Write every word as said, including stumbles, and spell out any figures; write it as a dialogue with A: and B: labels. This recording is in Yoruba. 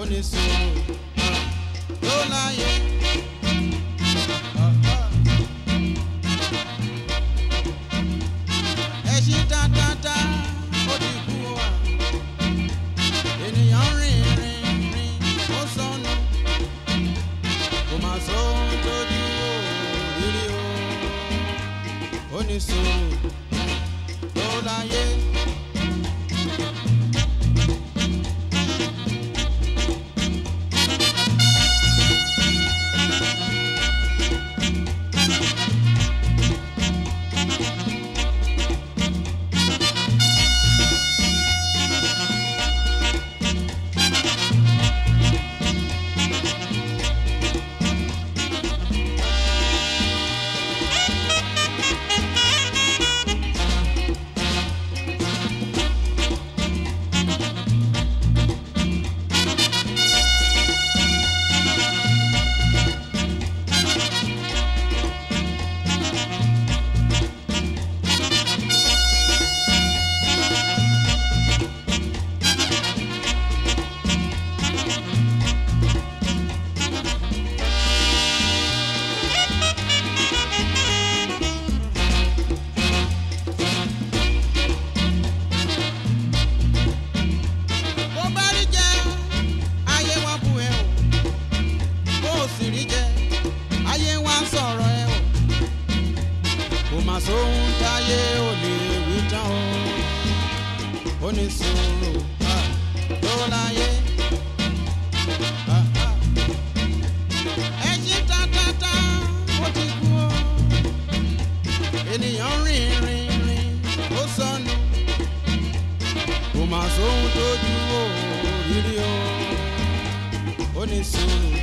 A: onísùúrù ló láyé. Ẹṣin tátátá ó ti kú wa, ènìyàn rìn rìn rìn ó sọnù, kò má sóhun tójú òrírí o, onísùúrù ló láyé. Sóhun táyé ò lè wí tán o, onísùúrù ló láyé. Ẹṣin tátátá ó ti kú o, ènìyàn rìn rìn rìn ó sọnù, kò má sóhun tójú òrírí o, onísùúrù